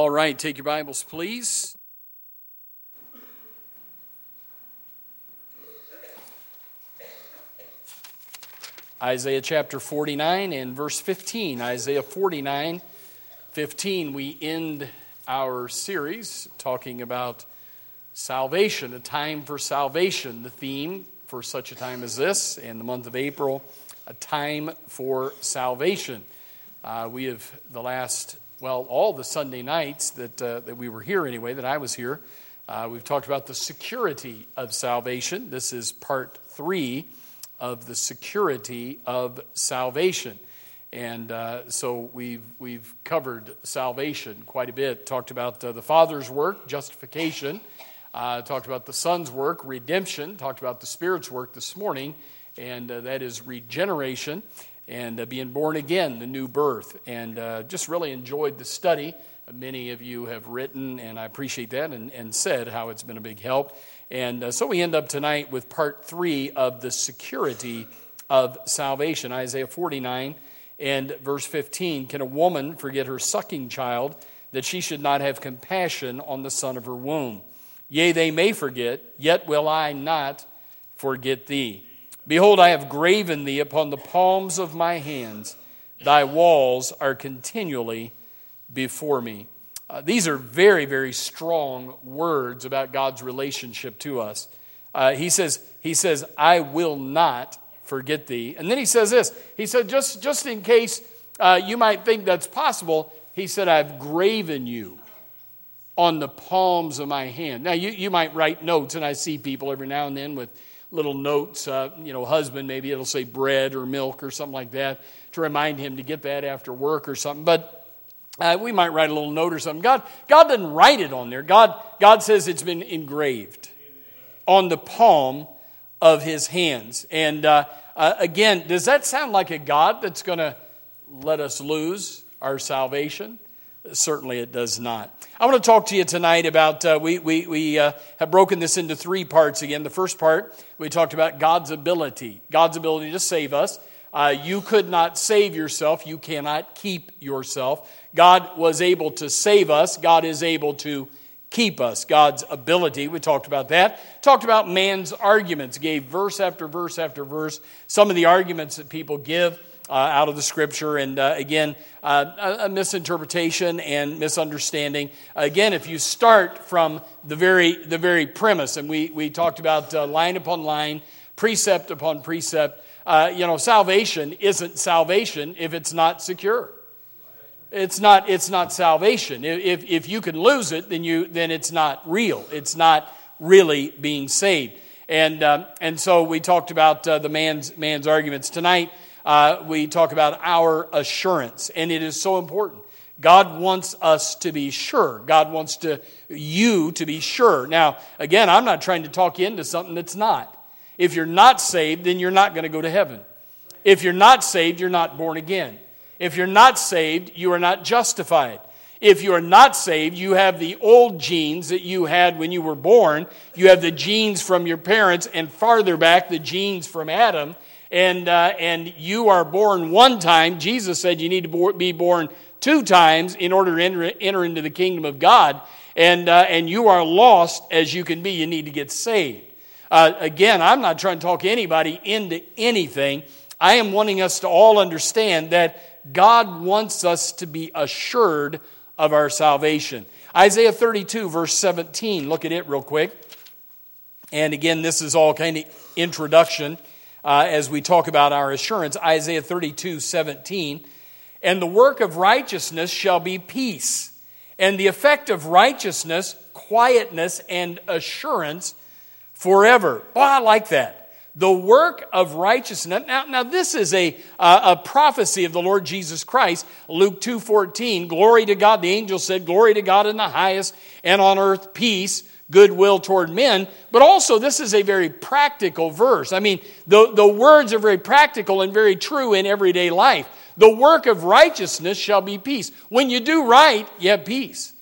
All right, take your Bibles, please. Isaiah chapter 49 and verse 15. Isaiah 49, 15. We end our series talking about salvation, a time for salvation. The theme for such a time as this, in the month of April, a time for salvation. We have all the Sunday nights that we were here anyway, that I was here, we've talked about the security of salvation. This is part 3 of the security of salvation. And so we've covered salvation quite a bit. Talked about the Father's work, justification. Talked about the Son's work, redemption. Talked about the Spirit's work this morning, and that is regeneration. And being born again, the new birth. And just really enjoyed the study. Many of you have written, and I appreciate that, and said how it's been a big help. And so we end up tonight with part 3 of the security of salvation. Isaiah 49 and verse 15. Can a woman forget her sucking child, that she should not have compassion on the son of her womb? Yea, they may forget, yet will I not forget thee. Behold, I have graven thee upon the palms of my hands. Thy walls are continually before me. These are very, very strong words about God's relationship to us. He says, I will not forget thee. And then he says this. He said, just in case you might think that's possible, he said, I've graven you on the palms of my hand. Now, you might write notes, and I see people every now and then with little notes, husband, maybe it'll say bread or milk or something like that to remind him to get that after work or something. But we might write a little note or something. God doesn't write it on there. God says it's been engraved on the palm of his hands. And again, does that sound like a God that's going to let us lose our salvation? Certainly it does not. I want to talk to you tonight about, we have broken this into 3 parts again. The first part, we talked about God's ability to save us. You could not save yourself. You cannot keep yourself. God was able to save us. God is able to keep us. God's ability, we talked about that. Talked about man's arguments. Gave verse after verse after verse. Some of the arguments that people give out of the Scripture, and again, a misinterpretation and misunderstanding. Again, if you start from the very premise, and we talked about line upon line, precept upon precept. Salvation isn't salvation if it's not secure. It's not salvation. If you can lose it, then it's not real. It's not really being saved. And so we talked about the man's arguments tonight. We talk about our assurance, and it is so important. God wants us to be sure. God wants you to be sure. Now, again, I'm not trying to talk you into something that's not. If you're not saved, then you're not going to go to heaven. If you're not saved, you're not born again. If you're not saved, you are not justified. If you are not saved, you have the old genes that you had when you were born. You have the genes from your parents, and farther back, the genes from Adam. And you are born one time. Jesus said you need to be born 2 times in order to enter into the kingdom of God. And you are lost as you can be. You need to get saved. Again, I'm not trying to talk anybody into anything. I am wanting us to all understand that God wants us to be assured of our salvation. Isaiah 32, verse 17. Look at it real quick. And again, this is all kind of introduction as we talk about our assurance. Isaiah 32, 17. And the work of righteousness shall be peace, and the effect of righteousness, quietness, and assurance forever. Oh, I like that. The work of righteousness. Now this is a prophecy of the Lord Jesus Christ. Luke 2:14. Glory to God. The angel said, glory to God in the highest, and on earth peace, goodwill toward men. But also this is a very practical verse. I mean, the words are very practical and very true in everyday life. The work of righteousness shall be peace. When you do right, you have peace.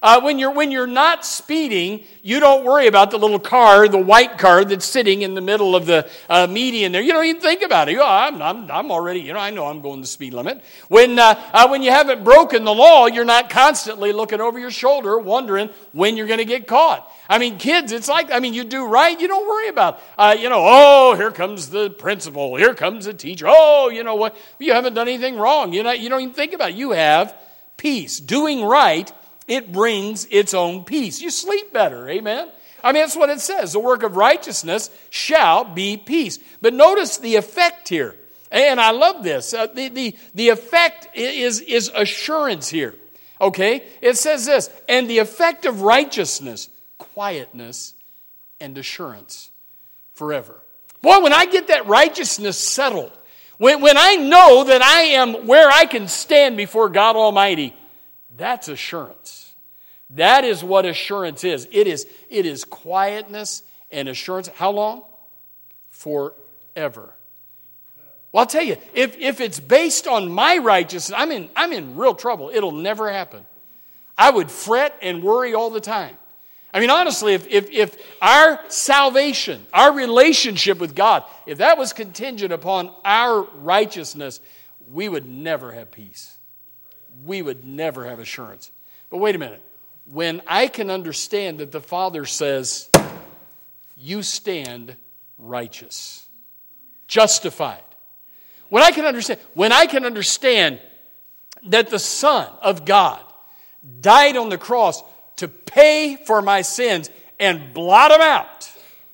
When you're not speeding, you don't worry about the little car, the white car that's sitting in the middle of the median there. You don't even think about it. I'm already, I know I'm going the speed limit. When you haven't broken the law, you're not constantly looking over your shoulder wondering when you're going to get caught. I mean, kids, it's like, you do right, you don't worry about, here comes the principal, here comes the teacher. Oh, you know what? You haven't done anything wrong. You don't even think about it. You have peace. Doing right, it brings its own peace. You sleep better, amen? That's what it says. The work of righteousness shall be peace. But notice the effect here. And I love this. The effect is assurance here. Okay? It says this, and the effect of righteousness, quietness, and assurance forever. Boy, when I get that righteousness settled, when I know that I am where I can stand before God Almighty, that's assurance. That is what assurance is. It is quietness and assurance. How long? Forever. Well, I'll tell you, if it's based on my righteousness, I'm in real trouble. It'll never happen. I would fret and worry all the time. Honestly, if our salvation, our relationship with God, if that was contingent upon our righteousness, we would never have peace. We would never have assurance. But wait a minute. When I can understand that the Father says, you stand righteous, justified. When I can understand that the Son of God died on the cross to pay for my sins and blot them out,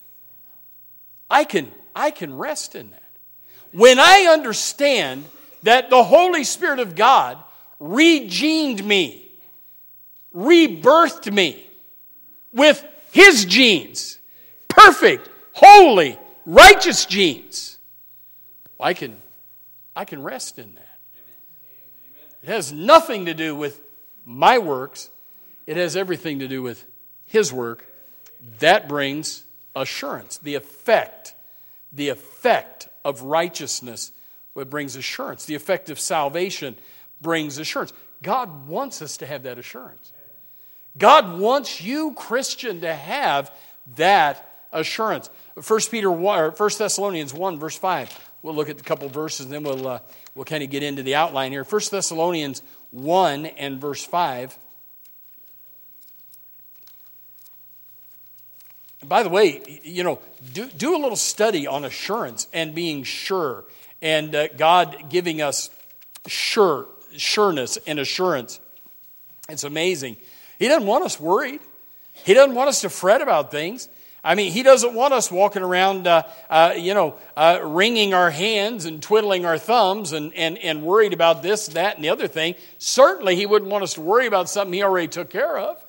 I can rest in that. When I understand that the Holy Spirit of God regened me, rebirthed me with His genes, perfect, holy, righteous genes, I can rest in that. It has nothing to do with my works. It has everything to do with His work. That brings assurance. The effect of righteousness, what brings assurance. The effect of salvation brings assurance. God wants us to have that assurance. God wants you, Christian, to have that assurance. 1 Thessalonians 1, verse 5. We'll look at a couple verses and then we'll kind of get into the outline here. 1 Thessalonians 1 and verse 5. And by the way, do a little study on assurance and being sure. And God giving us sureness and assurance. It's amazing. He doesn't want us worried. He doesn't want us to fret about things. He doesn't want us walking around, wringing our hands and twiddling our thumbs and worried about this, that, and the other thing. Certainly, He wouldn't want us to worry about something He already took care of.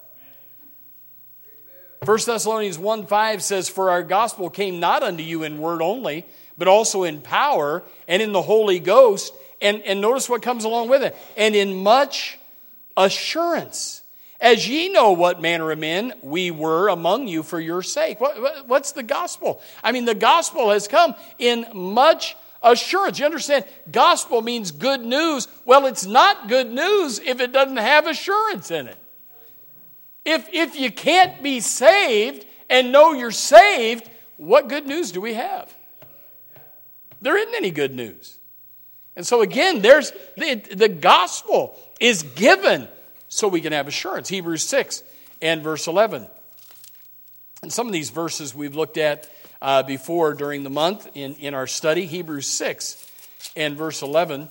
1 Thessalonians 1:5 says, "For our gospel came not unto you in word only, but also in power and in the Holy Ghost." And notice what comes along with it. "And in much assurance, as ye know what manner of men we were among you for your sake." What's the gospel? The gospel has come in much assurance. You understand, gospel means good news. Well, it's not good news if it doesn't have assurance in it. If you can't be saved and know you're saved, what good news do we have? There isn't any good news. And so again, there's the gospel is given so we can have assurance. Hebrews 6 and verse 11. And some of these verses we've looked at before during the month in our study. Hebrews 6 and verse 11.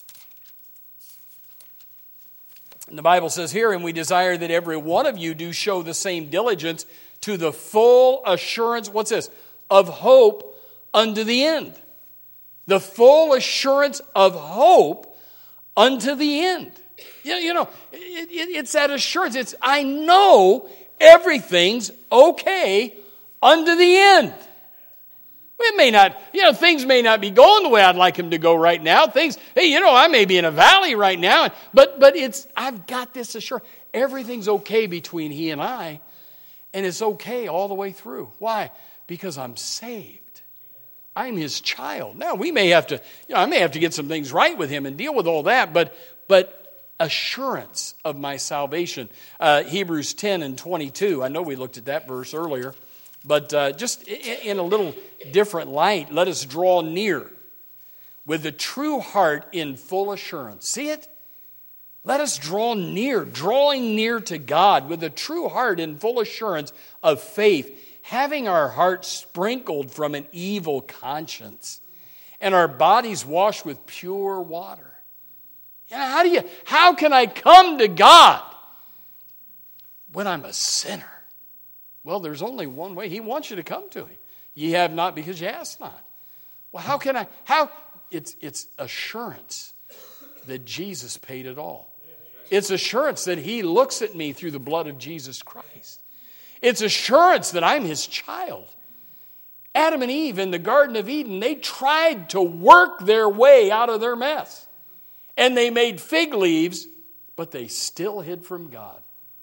And the Bible says here, "And we desire that every one of you do show the same diligence to the full assurance," what's this? "Of hope unto the end." The full assurance of hope unto the end. It's that assurance. I know everything's okay unto the end. It may not, things may not be going the way I'd like them to go right now. I may be in a valley right now, but I've got this assurance. Everything's okay between He and I, and it's okay all the way through. Why? Because I'm saved. I'm His child. Now, I may have to get some things right with Him and deal with all that, but assurance of my salvation. Hebrews 10 and 22. I know we looked at that verse earlier, but just in a little different light, let us draw near with a true heart in full assurance. See it? Let us draw near, drawing near to God with a true heart in full assurance of faith, having our hearts sprinkled from an evil conscience and our bodies washed with pure water. You know, how can I come to God when I'm a sinner? Well, there's only one way. He wants you to come to Him. Ye have not because ye ask not. Well, it's assurance that Jesus paid it all. It's assurance that He looks at me through the blood of Jesus Christ. It's assurance that I'm His child. Adam and Eve in the Garden of Eden, they tried to work their way out of their mess. And they made fig leaves, but they still hid from God.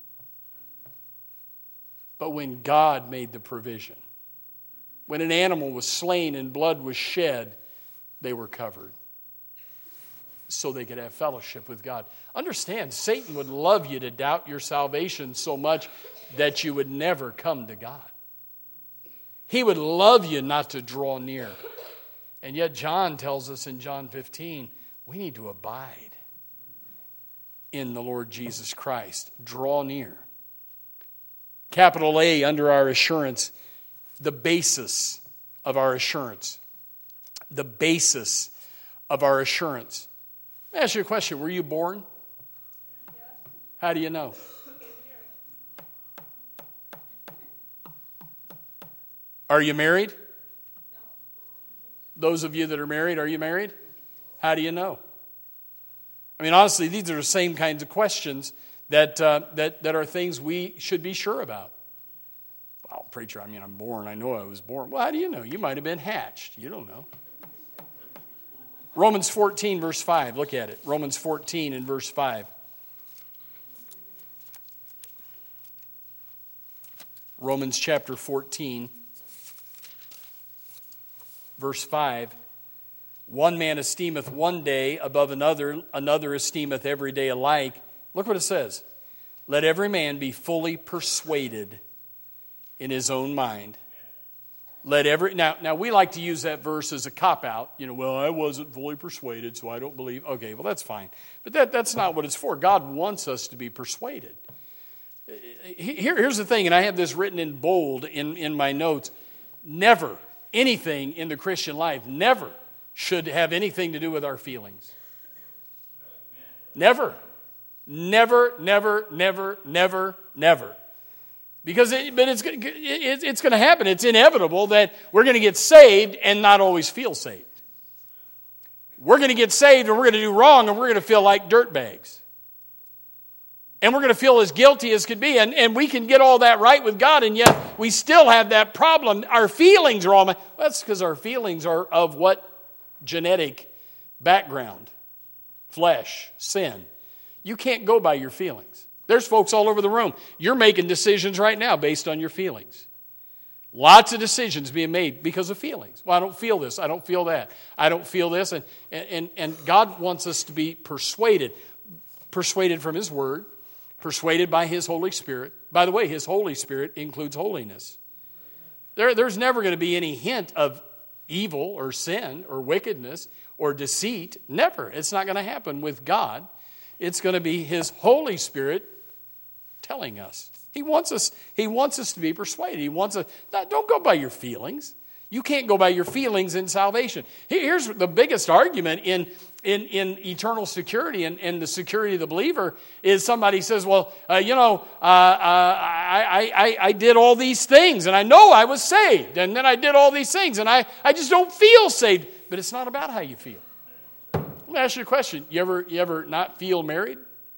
But when God made the provision, when an animal was slain and blood was shed, they were covered so they could have fellowship with God. Understand, Satan would love you to doubt your salvation so much that you would never come to God. He would love you not to draw near. And yet John tells us in John 15, we need to abide in the Lord Jesus Christ. Draw near. Capital A under our assurance, the basis of our assurance. The basis of our assurance. Let me ask you a question. Were you born? How do you know? Are you married? Those of you that are married, are you married? How do you know? I mean, honestly, these are the same kinds of questions that are things we should be sure about. Well, preacher, I'm born. I know I was born. Well, how do you know? You might have been hatched. You don't know. Romans 14, verse 5. Look at it. Romans 14 and verse 5. Romans chapter 14, verse 5. One man esteemeth one day above another, another esteemeth every day alike. Look what it says. Let every man be fully persuaded in his own mind. Now we like to use that verse as a cop-out. Well, I wasn't fully persuaded, so I don't believe. Okay, well, that's fine. But that's not what it's for. God wants us to be persuaded. Here's the thing, and I have this written in bold in my notes. Never, anything in the Christian life, never should have anything to do with our feelings. Never. Never, never, never, never, never. Because it's going to happen. It's inevitable that we're going to get saved and not always feel saved. We're going to get saved and we're going to do wrong and we're going to feel like dirtbags. And we're going to feel as guilty as could be. And we can get all that right with God, and yet we still have that problem. Our feelings are all... That's because our feelings are of what genetic background? Flesh, sin. You can't go by your feelings. There's folks all over the room. You're making decisions right now based on your feelings. Lots of decisions being made because of feelings. Well, I don't feel this. I don't feel that. I don't feel this. And God wants us to be persuaded. Persuaded from His Word. Persuaded by His Holy Spirit. By the way, His Holy Spirit includes holiness. There's never going to be any hint of evil or sin or wickedness or deceit. Never. It's not going to happen with God. It's going to be His Holy Spirit telling us. He wants us to be persuaded. He wants us. Don't go by your feelings. You can't go by your feelings in salvation. Here's the biggest argument in eternal security and the security of the believer is somebody says, well, I did all these things and I know I was saved, and then I did all these things and I just don't feel saved. But it's not about how you feel. Let me ask you a question. You ever not feel married?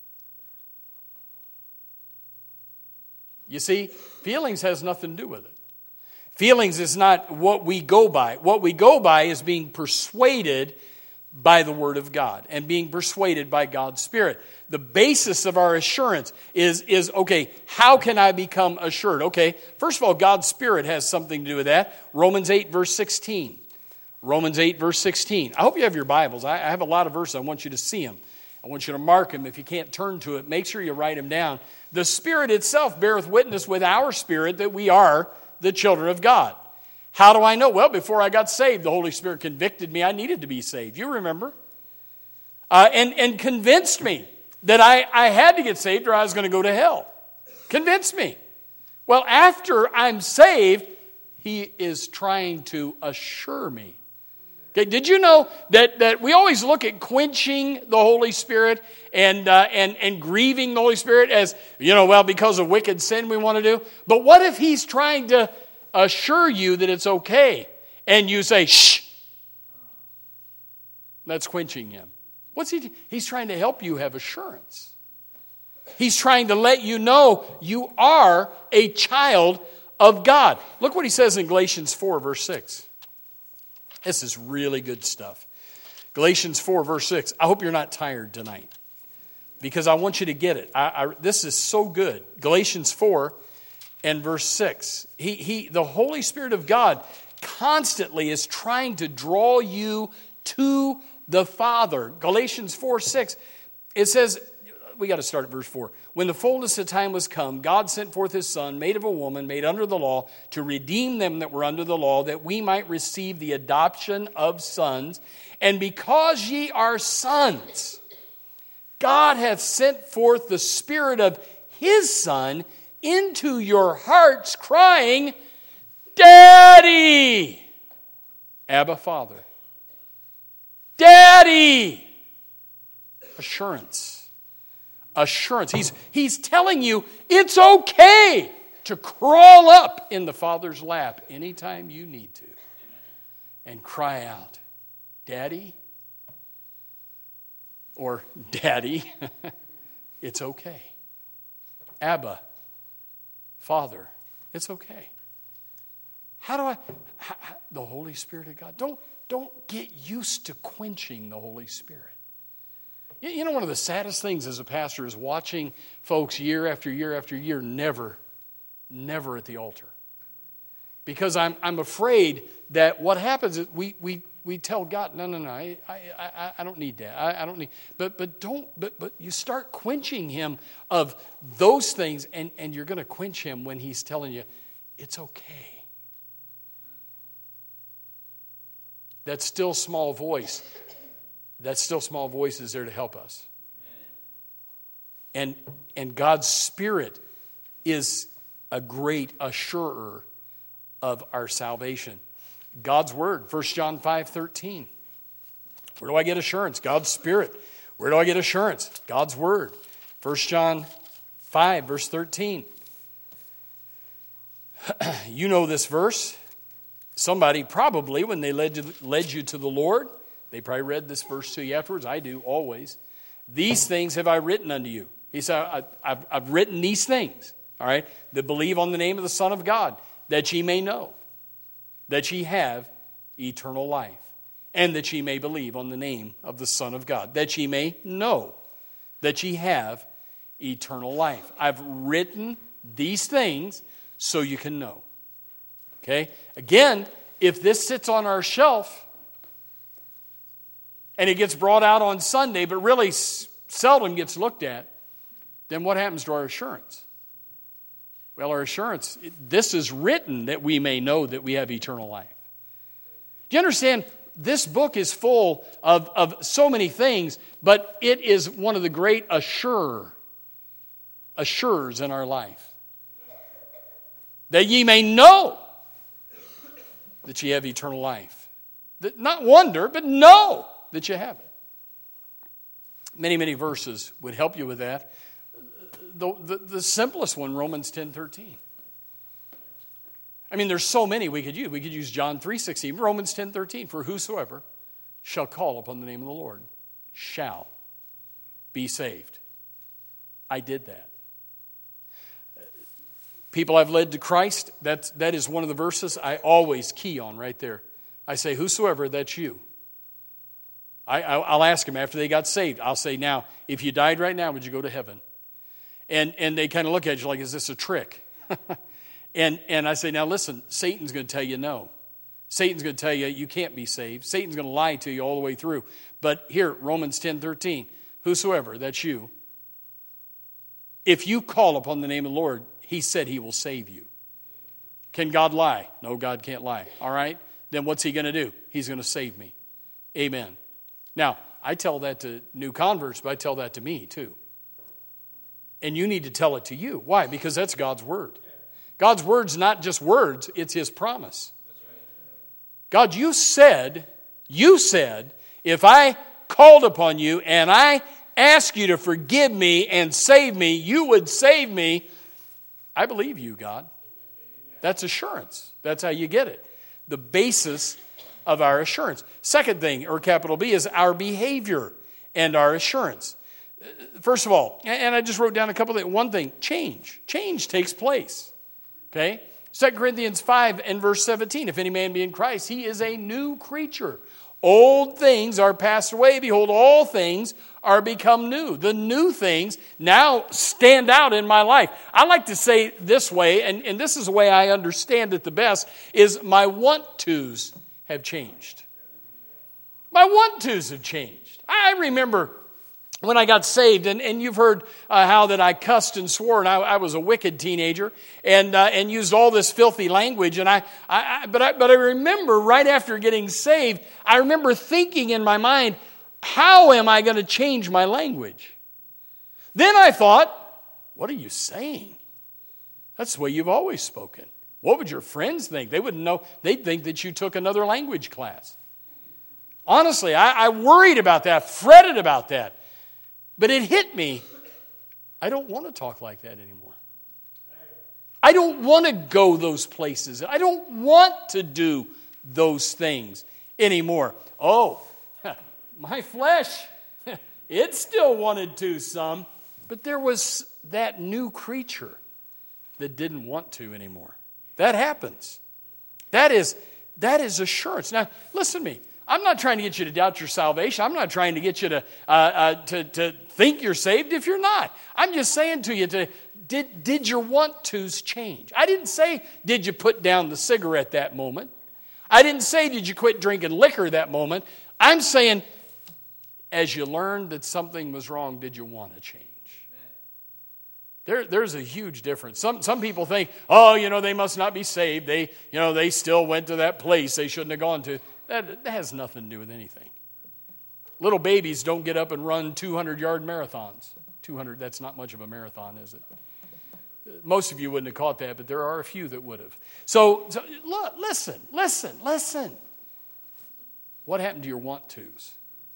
You see, feelings has nothing to do with it. Feelings is not what we go by. What we go by is being persuaded by the Word of God and being persuaded by God's Spirit. The basis of our assurance is okay, how can I become assured? Okay, first of all, God's Spirit has something to do with that. Romans 8, verse 16. Romans 8, verse 16. I hope you have your Bibles. I have a lot of verses. I want you to see them. I want you to mark them. If you can't turn to it, make sure you write them down. The Spirit itself beareth witness with our spirit that we are the children of God. How do I know? Well, before I got saved, the Holy Spirit convicted me I needed to be saved. You remember? And convinced me that I had to get saved or I was going to go to hell. Convinced me. Well, after I'm saved, He is trying to assure me. Okay, did you know that we always look at quenching the Holy Spirit and grieving the Holy Spirit as, well, because of wicked sin we want to do? But what if He's trying to assure you that it's okay and you say, shh? That's quenching Him. What's He? He's trying to help you have assurance. He's trying to let you know you are a child of God. Look what He says in Galatians 4, verse 6. This is really good stuff. Galatians 4, verse 6. I hope you're not tired tonight because I want you to get it. This is so good. Galatians 4 and verse 6. The Holy Spirit of God constantly is trying to draw you to the Father. Galatians 4, 6. It says, we got to start at verse 4. When the fullness of time was come, God sent forth His Son, made of a woman, made under the law, to redeem them that were under the law, that we might receive the adoption of sons. And because ye are sons, God hath sent forth the Spirit of His Son into your hearts, crying, Daddy! Abba, Father. Daddy! Assurance. Assurance. He's telling you it's okay to crawl up in the Father's lap anytime you need to and cry out, Daddy, or Daddy, it's okay. Abba, Father, it's okay. The Holy Spirit of God. Don't get used to quenching the Holy Spirit. You know, one of the saddest things as a pastor is watching folks year after year after year never at the altar. Because I'm afraid that what happens is we tell God, no, I don't need that. I don't need. But you start quenching Him of those things, and you're going to quench Him when He's telling you it's okay. That still small voice. That still small voice is there to help us. And God's Spirit is a great assurer of our salvation. God's Word, 1 John 5:13. Where do I get assurance? God's Spirit. Where do I get assurance? God's Word. 1 John 5, verse 13. You know this verse. Somebody probably, when they led you to the Lord, they probably read this verse to you afterwards. I do, always. These things have I written unto you. He said, I've written these things, all right, that believe on the name of the Son of God, that ye may know that ye have eternal life, and that ye may believe on the name of the Son of God, that ye may know that ye have eternal life. I've written these things so you can know. Okay? Again, if this sits on our shelf, and it gets brought out on Sunday, but really seldom gets looked at, then what happens to our assurance? Well, our assurance, this is written that we may know that we have eternal life. Do you understand? This book is full of so many things, but it is one of the great assurers in our life. That ye may know that ye have eternal life. That not wonder, but know that you have it. Many, many verses would help you with that. The simplest one, Romans 10:13. I mean, there's so many we could use. We could use John 3:16, Romans 10:13. For whosoever shall call upon the name of the Lord shall be saved. I did that. People I've led to Christ, that is one of the verses I always key on right there. I say, whosoever, that's you. I'll ask them after they got saved. I'll say, now, if you died right now, would you go to heaven? And they kind of look at you like, is this a trick? and I say, now listen, Satan's going to tell you no. Satan's going to tell you you can't be saved. Satan's going to lie to you all the way through. But here, Romans 10:13, whosoever, that's you, if you call upon the name of the Lord, he said he will save you. Can God lie? No, God can't lie. All right? Then what's he going to do? He's going to save me. Amen. Now, I tell that to new converts, but I tell that to me too. And you need to tell it to you. Why? Because that's God's word. God's word's not just words, it's his promise. God, you said, if I called upon you and I asked you to forgive me and save me, you would save me. I believe you, God. That's assurance. That's how you get it. The basis of our assurance. Second thing, or capital B, is our behavior and our assurance. First of all, and I just wrote down a couple of things. One thing, change. Change takes place. Okay? 2 Corinthians 5 and verse 17. If any man be in Christ, he is a new creature. Old things are passed away. Behold, all things are become new. The new things now stand out in my life. I like to say this way, and this is the way I understand it the best, is my want-tos have changed. My want-tos have changed. I remember when I got saved, and you've heard how that I cussed and swore, and I was a wicked teenager, and used all this filthy language. And but I remember right after getting saved, I remember thinking in my mind, how am I going to change my language? Then I thought, what are you saying? That's the way you've always spoken. What would your friends think? They wouldn't know. They'd think that you took another language class. Honestly, I worried about that, fretted about that. But it hit me, I don't want to talk like that anymore. I don't want to go those places. I don't want to do those things anymore. Oh, my flesh, it still wanted to some, but there was that new creature that didn't want to anymore. That happens. That is assurance. Now, listen to me. I'm not trying to get you to doubt your salvation. I'm not trying to get you to think you're saved if you're not. I'm just saying to you, did your want-tos change? I didn't say, did you put down the cigarette that moment? I didn't say, did you quit drinking liquor that moment? I'm saying, as you learned that something was wrong, did you want to change? There's a huge difference. Some people think, they must not be saved. They still went to that place they shouldn't have gone to. That has nothing to do with anything. Little babies don't get up and run 200-yard marathons. 200, that's not much of a marathon, is it? Most of you wouldn't have caught that, but there are a few that would have. So look, listen. What happened to your want-tos?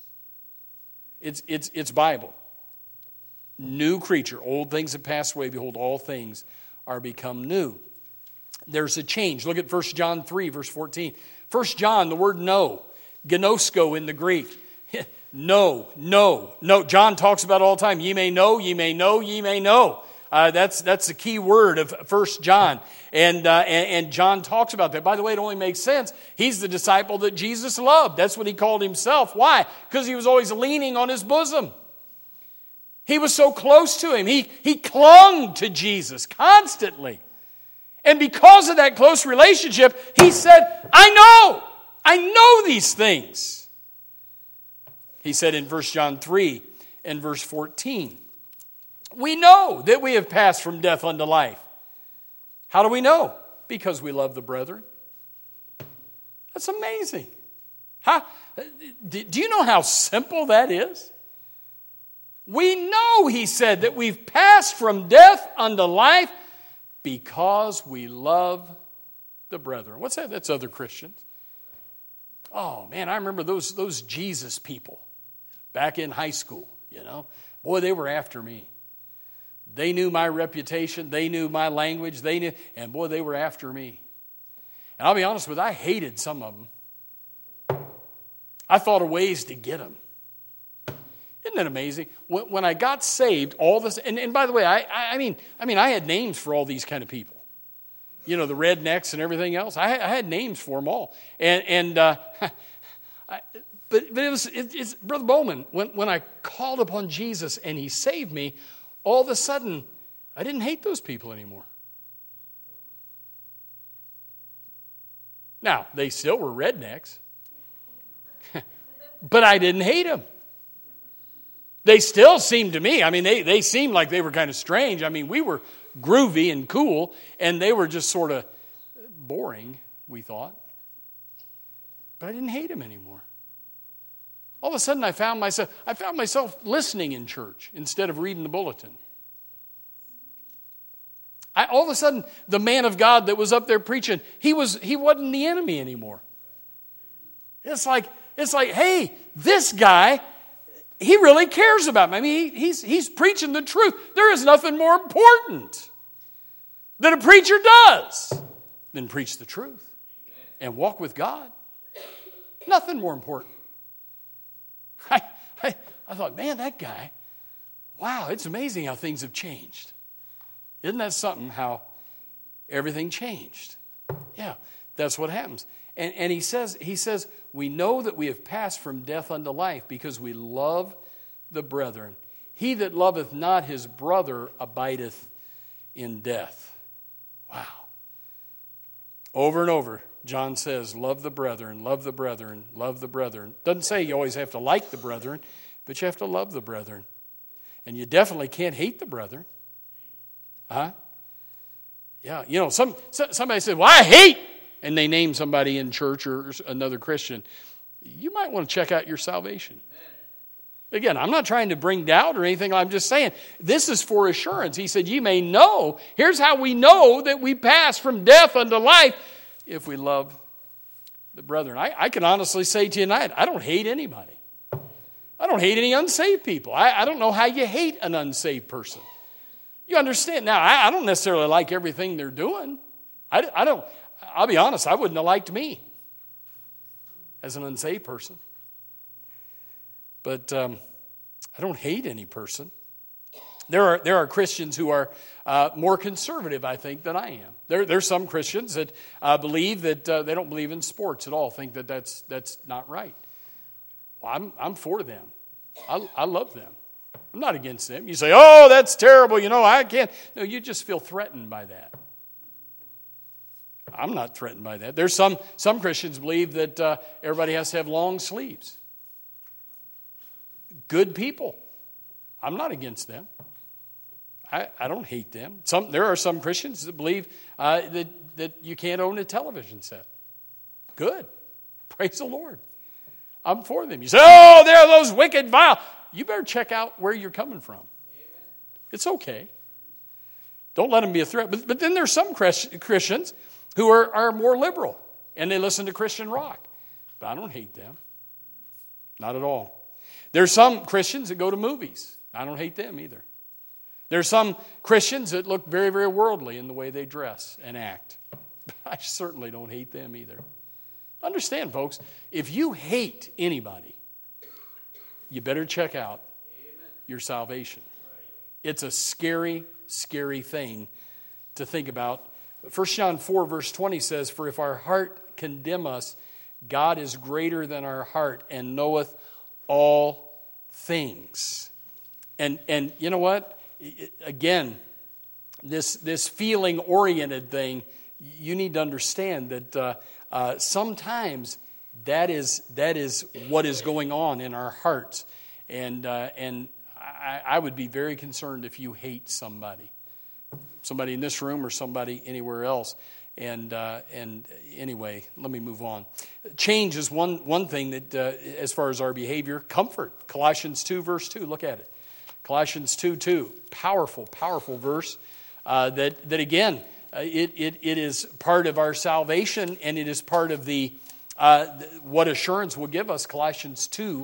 It's Bible. New creature. Old things have passed away. Behold, all things are become new. There's a change. Look at 1 John 3, verse 14. 1 John, the word know, gnosko in the Greek. No. John talks about it all the time. Ye may know, ye may know, ye may know. That's the key word of 1 John. And John talks about that. By the way, it only makes sense. He's the disciple that Jesus loved. That's what he called himself. Why? Because he was always leaning on his bosom. He was so close to him. He clung to Jesus constantly. And because of that close relationship, he said, I know these things. He said in 1 John 3 and verse 14, we know that we have passed from death unto life. How do we know? Because we love the brethren. That's amazing. Do you know how simple that is? We know, he said, that we've passed from death unto life because we love the brethren. What's that? That's other Christians. Oh, man, I remember those Jesus people back in high school, Boy, they were after me. They knew my reputation. They knew my language. And boy, they were after me. And I'll be honest with you, I hated some of them. I thought of ways to get them. Isn't that amazing? When I got saved, all this, and by the way, I mean, I had names for all these kind of people. The rednecks and everything else. I had names for them all. But it's Brother Bowman, when I called upon Jesus and he saved me, all of a sudden, I didn't hate those people anymore. Now, they still were rednecks, but I didn't hate them. They still seemed to me, they seemed like they were kind of strange. We were groovy and cool, and they were just sort of boring, we thought. But I didn't hate them anymore. All of a sudden I found myself listening in church instead of reading the bulletin. All of a sudden, the man of God that was up there preaching, he wasn't the enemy anymore. It's like, hey, this guy, he really cares about me. He's preaching the truth. There is nothing more important that a preacher does than preach the truth and walk with God. Nothing more important. I thought, man, that guy, wow, it's amazing how things have changed. Isn't that something, how everything changed? Yeah, that's what happens. And he says, we know that we have passed from death unto life because we love the brethren. He that loveth not his brother abideth in death. Wow. Over and over, John says, love the brethren, love the brethren, love the brethren. Doesn't say you always have to like the brethren, but you have to love the brethren. And you definitely can't hate the brethren. Huh? Yeah, somebody said, well, I hate, and they name somebody in church or another Christian. You might want to check out your salvation. Again, I'm not trying to bring doubt or anything. I'm just saying, this is for assurance. He said, ye may know. Here's how we know that we pass from death unto life if we love the brethren. I can honestly say to you tonight, I don't hate anybody. I don't hate any unsaved people. I don't know how you hate an unsaved person. You understand? Now, I don't necessarily like everything they're doing. I'll be honest, I wouldn't have liked me as an unsaved person. But I don't hate any person. There are Christians who are more conservative, I think, than I am. There's some Christians that believe that they don't believe in sports at all, think that that's not right. Well, I'm for them. I love them. I'm not against them. You say, oh, that's terrible, I can't. No, you just feel threatened by that. I'm not threatened by that. There's some Christians believe that everybody has to have long sleeves. Good people. I'm not against them. I don't hate them. There are some Christians that believe that you can't own a television set. Good. Praise the Lord. I'm for them. You say, oh, they're those wicked, vile. You better check out where you're coming from. It's okay. Don't let them be a threat. But then there's some Christians who are more liberal, and they listen to Christian rock. But I don't hate them. Not at all. There's some Christians that go to movies. I don't hate them either. There's some Christians that look very, very worldly in the way they dress and act. I certainly don't hate them either. Understand, folks, if you hate anybody, you better check out your salvation. It's a scary, scary thing to think about. 1 John 4, verse 20 says, for if our heart condemn us, God is greater than our heart and knoweth all things. And you know what? Again, this feeling-oriented thing, you need to understand that sometimes that is what is going on in our hearts. And I would be very concerned if you hate somebody in this room or somebody anywhere else. And anyway, let me move on. Change is one thing that, as far as our behavior, comfort. Colossians 2, verse 2, look at it. Colossians 2:2, powerful, powerful verse that again, it is part of our salvation, and it is part of the what assurance will give us. Colossians 2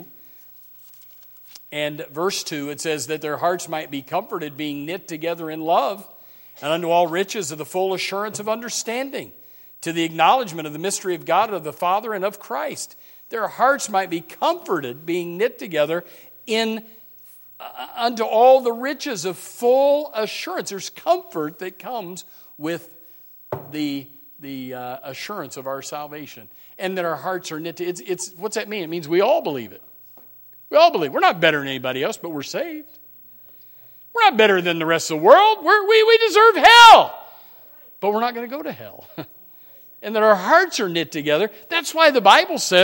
and verse 2, it says that their hearts might be comforted, being knit together in love, and unto all riches of the full assurance of understanding, to the acknowledgement of the mystery of God, of the Father, and of Christ. Their hearts might be comforted, being knit together in unto all the riches of full assurance. There's comfort that comes with the assurance of our salvation, and that our hearts are knit to. It's what's that mean? It means we all believe it. We all believe. We're not better than anybody else, but we're saved. We're not better than the rest of the world. We deserve hell, but we're not going to go to hell. And that our hearts are knit together. That's why the Bible says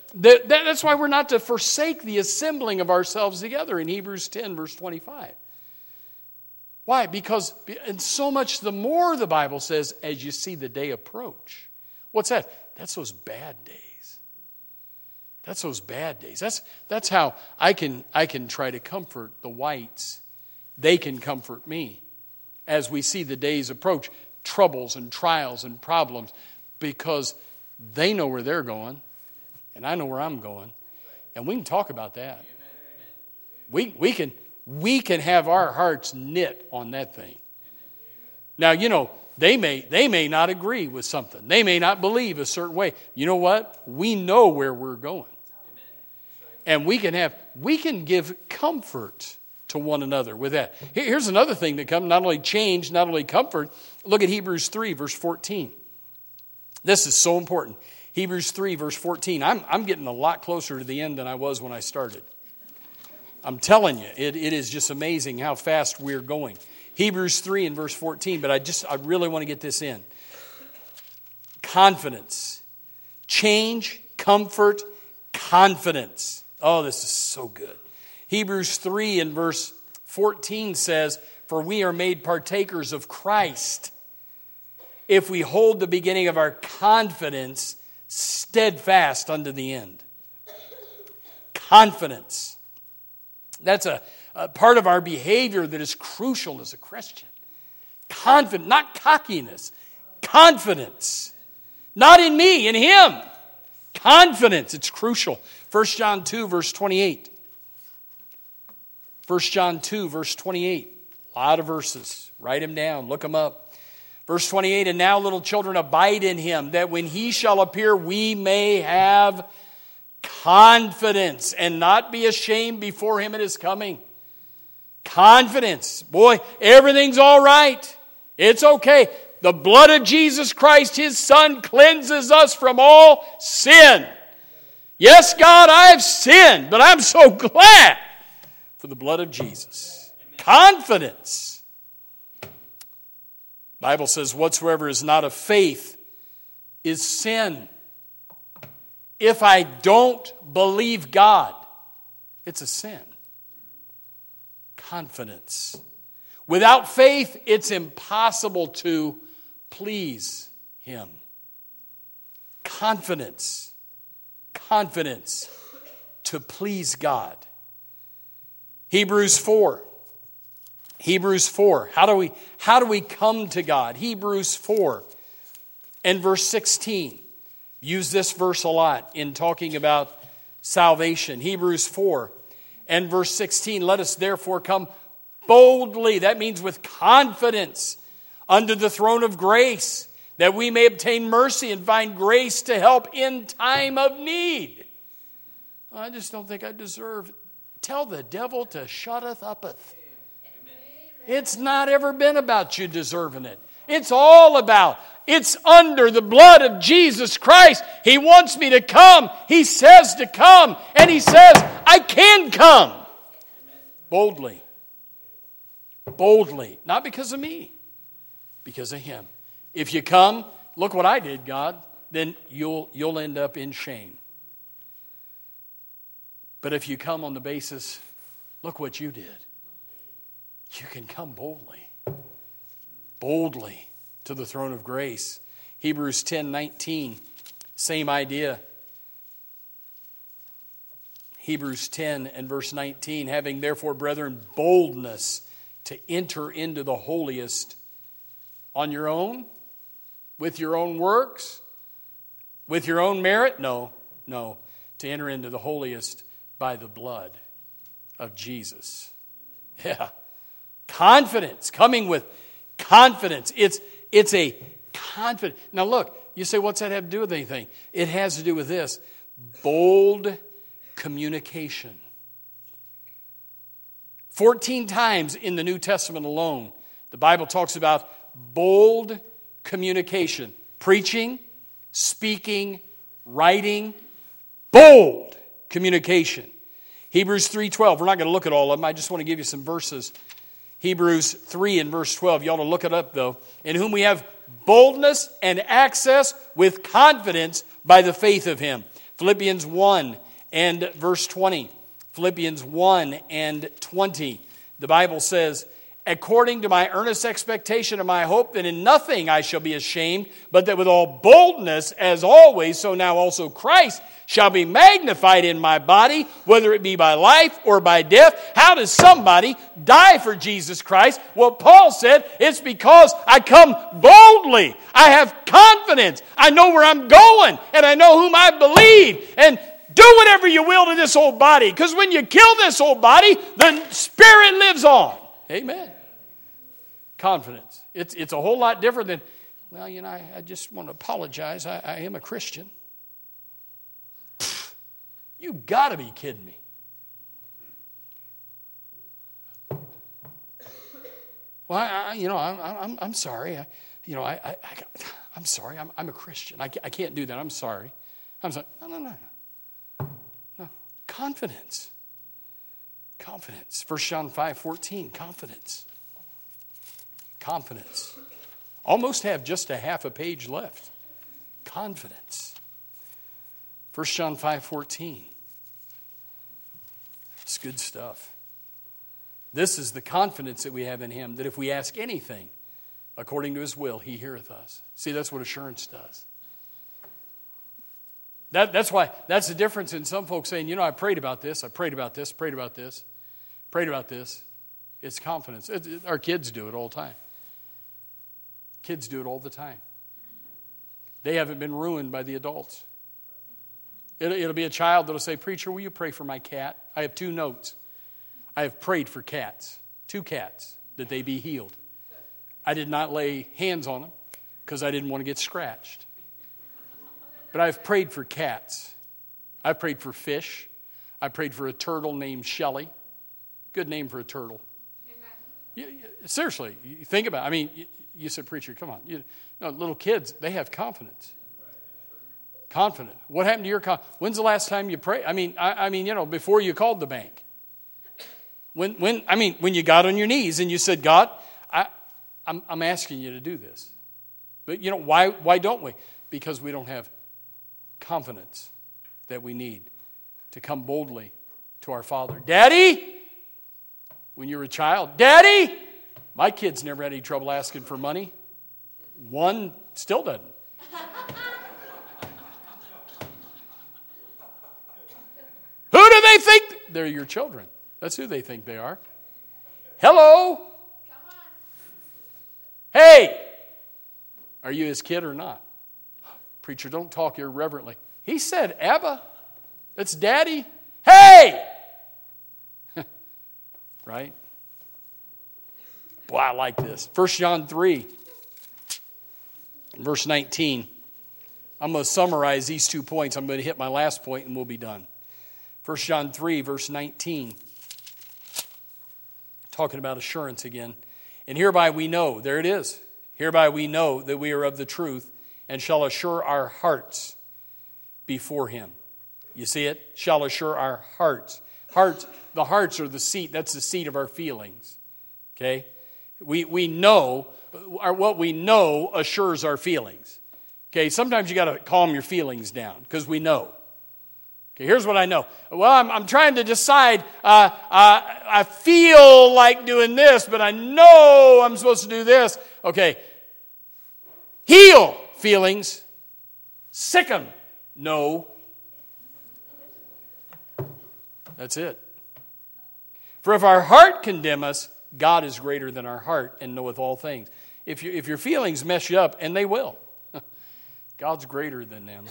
That's why we're not to forsake the assembling of ourselves together in Hebrews 10, verse 25. Why? Because, and so much the more the Bible says, as you see the day approach. What's that? That's those bad days. That's those bad days. That's how I can try to comfort the whites. They can comfort me as we see the days approach. Troubles and trials and problems, because they know where they're going and I know where I'm going, and we can talk about that. We can have our hearts knit on that thing. Now, they may not agree with something. They may not believe a certain way. You know what? We know where we're going. And we can give comfort to one another with that. Here's another thing that comes, not only change, not only comfort. Look at Hebrews 3, verse 14. This is so important. Hebrews 3, verse 14. I'm getting a lot closer to the end than I was when I started. I'm telling you, it is just amazing how fast we're going. Hebrews 3 and verse 14, but I really want to get this in. Confidence. Change, comfort, confidence. Oh, this is so good. Hebrews 3 and verse 14 says, "For we are made partakers of Christ, if we hold the beginning of our confidence steadfast unto the end." Confidence. That's a part of our behavior that is crucial as a Christian. Confidence, not cockiness. Confidence. Not in me, in Him. Confidence, it's crucial. 1 John 2, verse 28. 1 John 2, verse 28. A lot of verses. Write them down. Look them up. Verse 28, "And now, little children, abide in Him, that when He shall appear, we may have confidence and not be ashamed before Him at His coming." Confidence. Boy, everything's all right. It's okay. The blood of Jesus Christ, His Son, cleanses us from all sin. Yes, God, I've sinned, but I'm so glad for the blood of Jesus. Confidence. Bible says, "Whatsoever is not of faith is sin." If I don't believe God, it's a sin. Confidence. Without faith, it's impossible to please Him. Confidence. Confidence to please God. Hebrews 4. Hebrews 4. How do we come to God? Hebrews 4 and verse 16. Use this verse a lot in talking about salvation. Hebrews 4 and verse 16. "Let us therefore come boldly," that means with confidence, "unto the throne of grace, that we may obtain mercy and find grace to help in time of need." I just don't think I deserve it. Tell the devil to shutteth uppeth. It's not ever been about you deserving it. It's all about, it's under the blood of Jesus Christ. He wants me to come. He says to come. And He says, I can come. Boldly. Boldly. Not because of me. Because of Him. If you come, look what I did, God, then you'll end up in shame. But if you come on the basis, look what you did, you can come boldly. Boldly to the throne of grace. Hebrews 10:19, same idea. Hebrews 10 and verse 19, "Having therefore, brethren, boldness to enter into the holiest on your own, with your own works, with your own merit." No. To enter into the holiest by the blood of Jesus. Yeah. Confidence. Coming with confidence. It's a confidence. Now look, you say, what's that have to do with anything? It has to do with this. Bold communication. 14 times in the New Testament alone, the Bible talks about bold communication. Preaching, speaking, writing. Bold communication. Hebrews 3:12. We're not going to look at all of them. I just want to give you some verses. Hebrews 3 and verse 12. You ought to look it up though. "In whom we have boldness and access with confidence by the faith of Him." Philippians 1 and verse 20. Philippians 1 and 20. The Bible says, according to my earnest expectation of my hope, that in nothing I shall be ashamed, but that with all boldness, as always, so now also Christ shall be magnified in my body, whether it be by life or by death. How does somebody die for Jesus Christ? Well, Paul said, it's because I come boldly. I have confidence. I know where I'm going, and I know whom I believe. And do whatever you will to this old body, because when you kill this old body, the Spirit lives on. Amen. Confidence. It's a whole lot different than, well, I just want to apologize. I am a Christian. You got to be kidding me. Well, I'm sorry. I'm sorry. I'm a Christian. I can't do that. I'm sorry. I'm sorry. No. Confidence. Confidence. 1 John 5:14. Confidence. Confidence. Almost have just a half a page left. Confidence. 1 John 5:14. It's good stuff. This is the confidence that we have in Him, that if we ask anything according to His will, He heareth us. See, that's what assurance does. That's why, that's the difference in some folks saying, I prayed about this, prayed about this. It's confidence. Our kids do it all the time. Kids do it all the time. They haven't been ruined by the adults. It'll be a child that'll say, preacher, will you pray for my cat? I have 2 notes. I have prayed for cats, 2 cats, that they be healed. I did not lay hands on them because I didn't want to get scratched. But I've prayed for cats. I prayed for fish. I prayed for a turtle named Shelley. Good name for a turtle. Seriously, you think about it. I mean, you said, preacher, come on. Little kids, they have confidence. Confident. What happened to your confidence? When's the last time you prayed? I mean, before you called the bank. When you got on your knees and you said, God, I'm asking you to do this. But why don't we? Because we don't have confidence that we need to come boldly to our Father. Daddy, when you were a child, Daddy, my kids never had any trouble asking for money. One still doesn't. Who do they think? They're your children. That's who they think they are. Hello. Come on. Hey, are you his kid or not? Preacher, don't talk irreverently. He said, Abba, that's Daddy. Hey! Right? Boy, I like this. 1 John 3, verse 19. I'm going to summarize these 2 points. I'm going to hit my last point and we'll be done. 1 John 3, verse 19. Talking about assurance again. And hereby we know, there it is. Hereby we know that we are of the truth and shall assure our hearts before Him. You see it? Shall assure our hearts. The hearts are the seat. That's the seat of our feelings. Okay? We know, what we know assures our feelings. Okay? Sometimes you got to calm your feelings down because we know. Okay, here's what I know. Well, I'm trying to decide. I feel like doing this, but I know I'm supposed to do this. Okay. Heal feelings. Sicken. No. That's it. For if our heart condemn us, God is greater than our heart and knoweth all things. If your feelings mess you up, and they will, God's greater than them.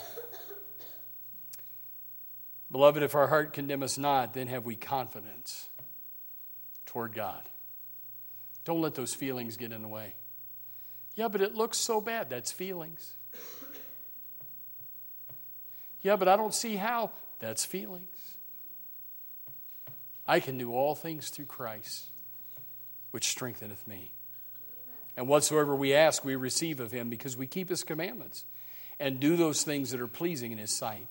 Beloved, if our heart condemn us not, then have we confidence toward God. Don't let those feelings get in the way. Yeah, but it looks so bad. That's feelings. Yeah, but I don't see how. That's feelings. I can do all things through Christ, which strengtheneth me. And whatsoever we ask, we receive of Him, because we keep His commandments and do those things that are pleasing in His sight.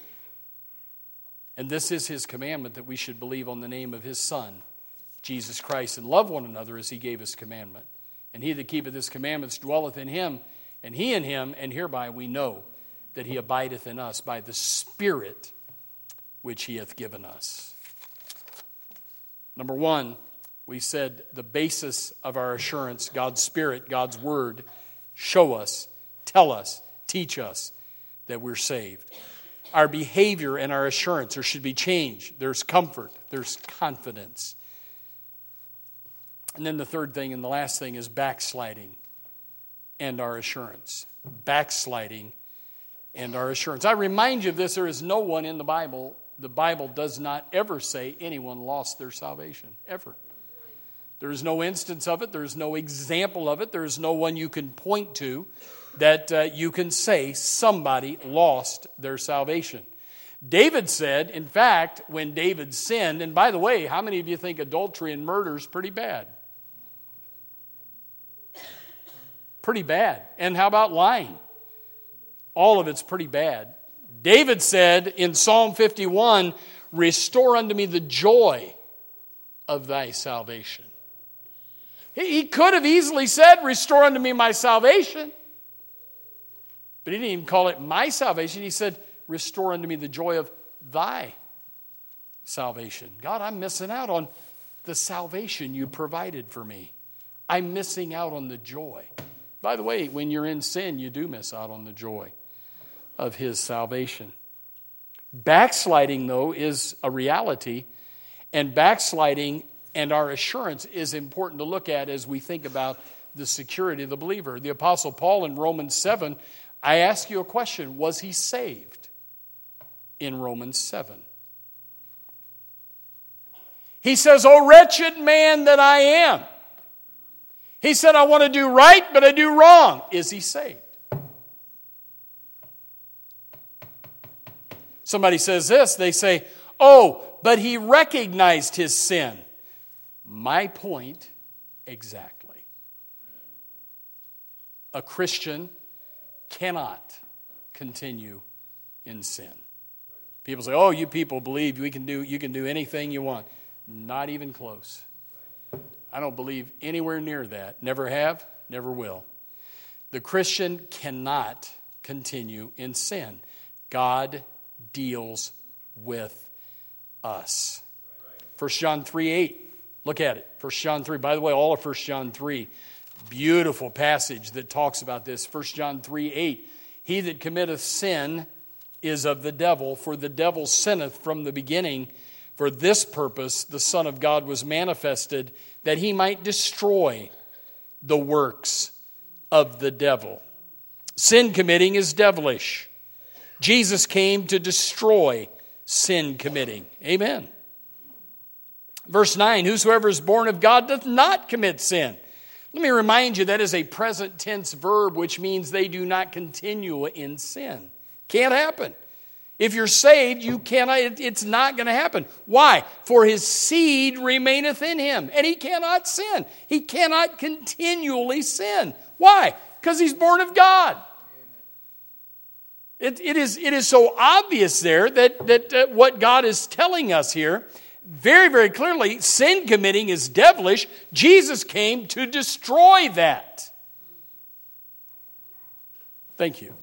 And this is His commandment, that we should believe on the name of His Son, Jesus Christ, and love one another as He gave us commandment. And he that keepeth His commandments dwelleth in Him, and He in Him, and hereby we know that he abideth in us by the Spirit which he hath given us. Number one, we said the basis of our assurance, God's Spirit, God's Word, show us, tell us, teach us that we're saved. Our behavior and our assurance, there should be change. There's comfort. There's confidence. And then the third thing and the last thing is backsliding and our assurance. Backsliding and our assurance. I remind you of this, there is no one in the Bible does not ever say anyone lost their salvation, ever. There is no instance of it. There is no example of it. There is no one you can point to that you can say somebody lost their salvation. David said, in fact, when David sinned, and by the way, how many of you think adultery and murder is pretty bad? Pretty bad. And how about lying? All of it's pretty bad. David said in Psalm 51, restore unto me the joy of thy salvation. He could have easily said, restore unto me my salvation. But he didn't even call it my salvation. He said, restore unto me the joy of thy salvation. God, I'm missing out on the salvation you provided for me. I'm missing out on the joy. By the way, when you're in sin, you do miss out on the joy of his salvation. Backsliding, though, is a reality, and backsliding and our assurance is important to look at as we think about the security of the believer. The Apostle Paul in Romans 7, I ask you a question, was he saved in Romans 7? He says, "O wretched man that I am." He said, I want to do right, but I do wrong. Is he saved? Somebody says this, they say, oh, but he recognized his sin. My point exactly. A Christian cannot continue in sin. People say, oh, you people believe you can do anything you want. Not even close. I don't believe anywhere near that. Never have, never will. The Christian cannot continue in sin. God deals with us. 1 John 3:8. Look at it. 1 John 3. By the way, all of 1 John 3. Beautiful passage that talks about this. 1 John 3:8. He that committeth sin is of the devil, for the devil sinneth from the beginning. For this purpose the Son of God was manifested, that he might destroy the works of the devil. Sin committing is devilish. Jesus came to destroy sin committing. Amen. Verse 9, whosoever is born of God doth not commit sin. Let me remind you, that is a present tense verb, which means they do not continue in sin. Can't happen. If you're saved, you cannot. It's not going to happen. Why? For his seed remaineth in him, and he cannot sin. He cannot continually sin. Why? Because he's born of God. It is so obvious there that what God is telling us here, very, very clearly, sin committing is devilish. Jesus came to destroy that. Thank you.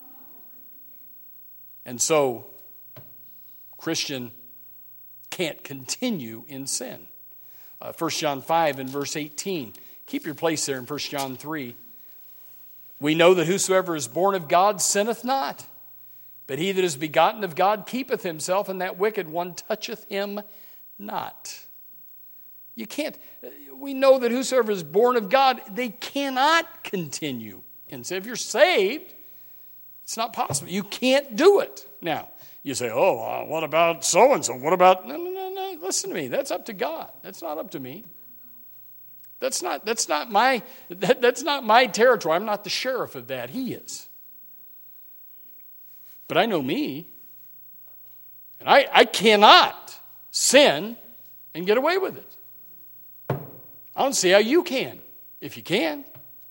And so, Christian can't continue in sin. 1 John 5 and verse 18. Keep your place there in 1 John 3. We know that whosoever is born of God sinneth not. But he that is begotten of God keepeth himself, and that wicked one toucheth him not. You can't. We know that whosoever is born of God, they cannot continue in sin. If you're saved, it's not possible. You can't do it. Now, you say, oh, what about so-and-so? What about... No. Listen to me. That's up to God. That's not up to me. That's not my territory. I'm not the sheriff of that. He is. But I know me. And I cannot sin and get away with it. I don't see how you can, if you can.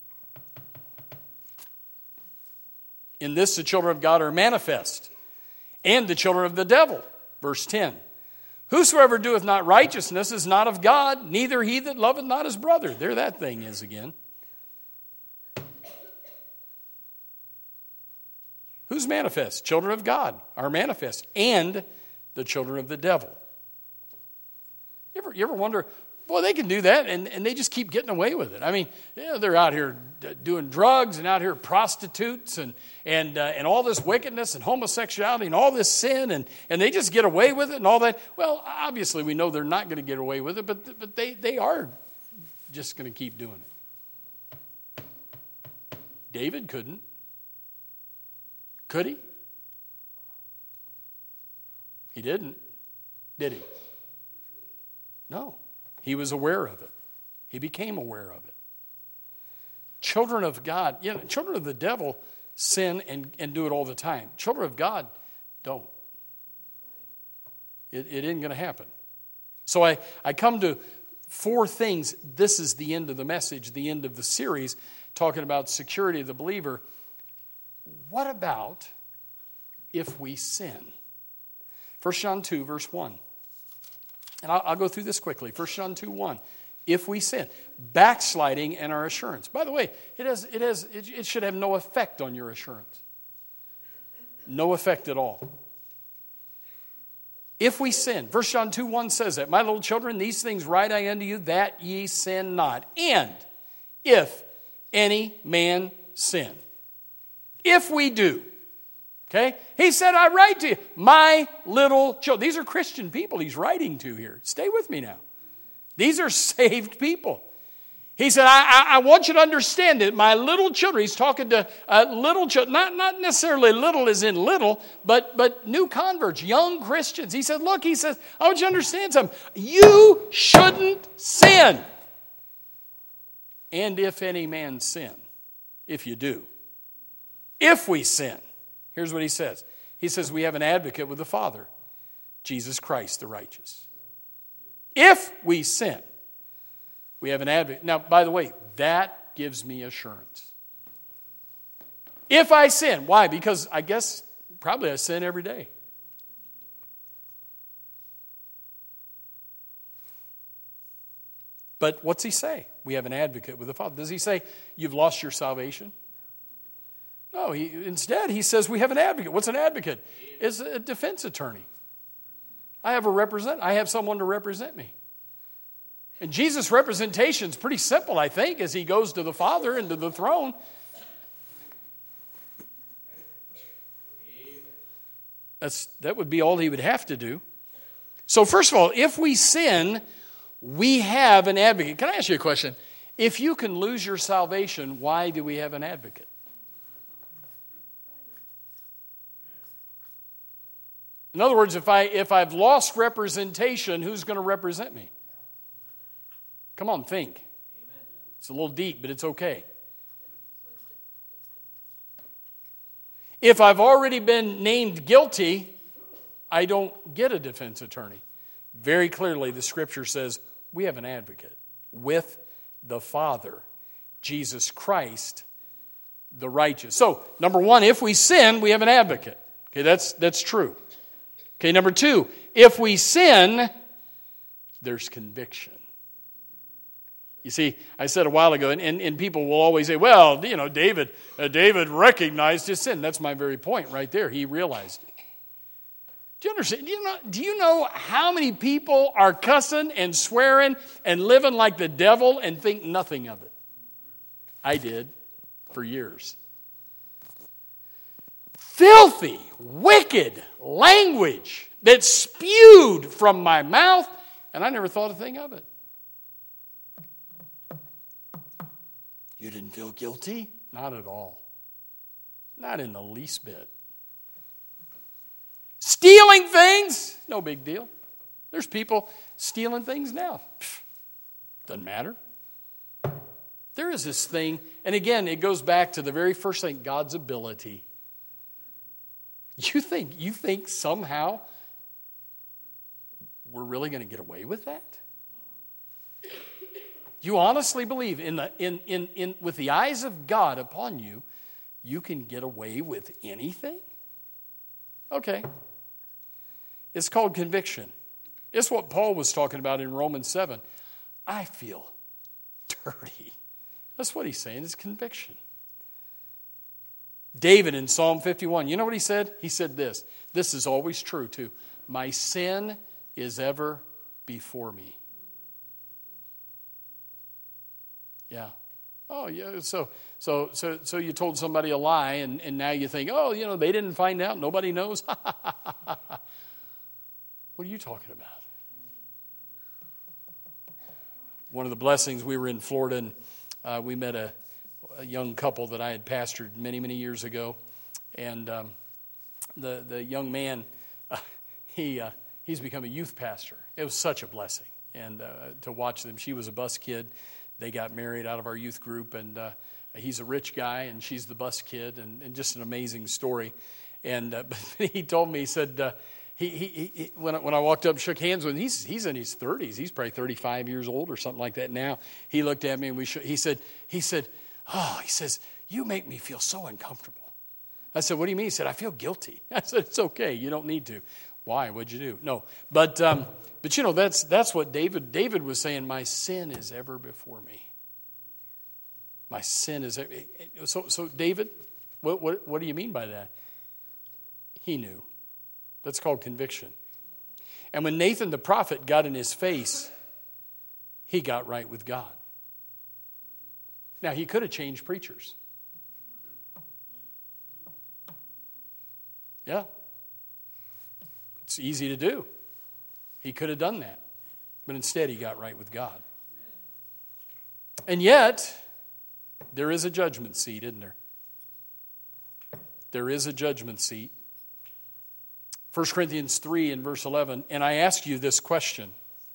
In this the children of God are manifest, and the children of the devil. Verse 10. Whosoever doeth not righteousness is not of God, neither he that loveth not his brother. There that thing is again. Who's manifest? Children of God are manifest, and the children of the devil. You ever wonder, boy, they can do that, and they just keep getting away with it. I mean, they're out here doing drugs and out here prostitutes and all this wickedness and homosexuality and all this sin, and they just get away with it and all that. Well, obviously we know they're not going to get away with it, but they are just going to keep doing it. David couldn't. Could he? He didn't, did he? No. He was aware of it. He became aware of it. Children of God, children of the devil sin and do it all the time. Children of God don't. It isn't going to happen. So I come to 4 things. This is the end of the message, the end of the series, talking about security of the believer. What about if we sin? 1 John 2, verse 1. And I'll go through this quickly. 1 John 2, 1. If we sin. Backsliding and our assurance. By the way, it should have no effect on your assurance. No effect at all. If we sin. 1 John 2, 1 says that. My little children, these things write I unto you, that ye sin not. And if any man sin. If we do. Okay? He said, I write to you, my little children. These are Christian people he's writing to here. Stay with me now. These are saved people. He said, I want you to understand that my little children, he's talking to little children, not necessarily little as in little, but new converts, young Christians. He said, look, I want you to understand something. You shouldn't sin. And if any man sin, if you do, if we sin, here's what he says. He says, we have an advocate with the Father, Jesus Christ the righteous. If we sin, we have an advocate. Now, by the way, that gives me assurance. If I sin, why? Because I guess probably I sin every day. But what's he say? We have an advocate with the Father. Does he say you've lost your salvation? No, instead he says we have an advocate. What's an advocate? It's a defense attorney. I have someone to represent me. And Jesus' representation is pretty simple, I think, as he goes to the Father and to the throne. That would be all he would have to do. So first of all, if we sin, we have an advocate. Can I ask you a question? If you can lose your salvation, why do we have an advocate? In other words, if I've lost representation, who's going to represent me? Come on, think. It's a little deep, but it's okay. If I've already been named guilty, I don't get a defense attorney. Very clearly, the Scripture says we have an advocate with the Father, Jesus Christ, the righteous. So, number one, if we sin, we have an advocate. Okay, that's true. Okay, number two, if we sin, there's conviction. You see, I said a while ago, and people will always say, well, David recognized his sin. That's my very point right there. He realized it. Do you understand? Do you know how many people are cussing and swearing and living like the devil and think nothing of it? I did for years. Filthy, wicked language that spewed from my mouth, and I never thought a thing of it. You didn't feel guilty? Not at all. Not in the least bit. Stealing things? No big deal. There's people stealing things now. Doesn't matter. There is this thing, and again, it goes back to the very first thing, God's ability. You think somehow we're really going to get away with that? You honestly believe with the eyes of God upon you, you can get away with anything? Okay. It's called conviction. It's what Paul was talking about in Romans 7. I feel dirty. That's what he's saying, is conviction. David in Psalm 51, you know what he said? He said this. This is always true too. My sin is ever before me. Yeah. Oh, yeah. So you told somebody a lie, and now you think, oh, they didn't find out. Nobody knows. What are you talking about? One of the blessings, we were in Florida, and we met a young couple that I had pastored many, many years ago. And the young man, he's become a youth pastor. It was such a blessing. And to watch them, she was a bus kid. They got married out of our youth group, and he's a rich guy, and she's the bus kid, and just an amazing story. And but he told me, he said, when I walked up and shook hands with him, he's in his 30s. He's probably 35 years old or something like that now. He looked at me, and he said, you make me feel so uncomfortable. I said, what do you mean? He said, I feel guilty. I said, it's okay. You don't need to. Why? What'd you do? No, but that's what David was saying. My sin is ever before me. My sin is ever. So David, what do you mean by that? He knew. That's called conviction. And when Nathan the prophet got in his face, he got right with God. Now, he could have changed preachers. Yeah. It's easy to do. He could have done that. But instead, he got right with God. And yet, there is a judgment seat, isn't there? There is a judgment seat. 1 Corinthians 3 and verse 11, and I ask you this question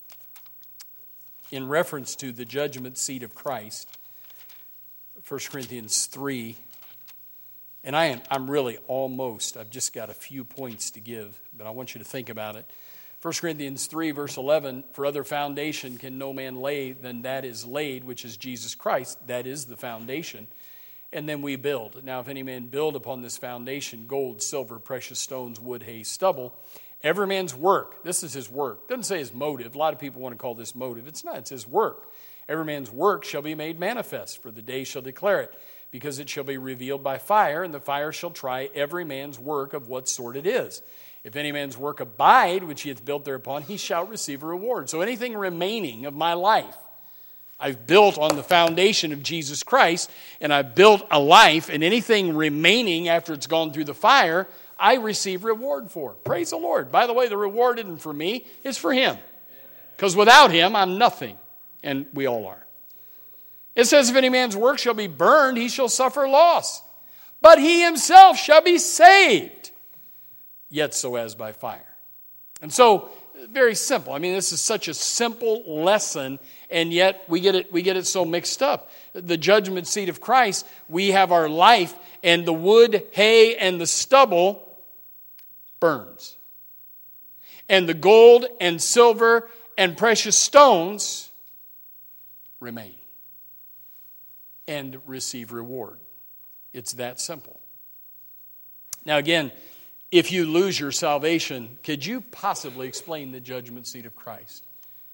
in reference to the judgment seat of Christ. 1 Corinthians 3, and I'm really almost, I've just got a few points to give, but I want you to think about it. 1 Corinthians 3, verse 11, for other foundation can no man lay than that is laid, which is Jesus Christ. That is the foundation. And then we build. Now, if any man build upon this foundation, gold, silver, precious stones, wood, hay, stubble, every man's work, this is his work. It doesn't say his motive. A lot of people want to call this motive. It's not. It's his work. Every man's work shall be made manifest, for the day shall declare it, because it shall be revealed by fire, and the fire shall try every man's work of what sort it is. If any man's work abide, which he hath built thereupon, he shall receive a reward. So anything remaining of my life, I've built on the foundation of Jesus Christ, and I've built a life, and anything remaining after it's gone through the fire, I receive reward for. Praise the Lord. By the way, the reward isn't for me, it's for him. Because without him, I'm nothing. And we all are. It says, if any man's work shall be burned, he shall suffer loss. But he himself shall be saved, yet so as by fire. And so, very simple. I mean, this is such a simple lesson, and yet we get it so mixed up. The judgment seat of Christ, we have our life, and the wood, hay, and the stubble burns. And the gold and silver and precious stones remain and receive reward. It's that simple. Now again, if you lose your salvation, could you possibly explain the judgment seat of Christ?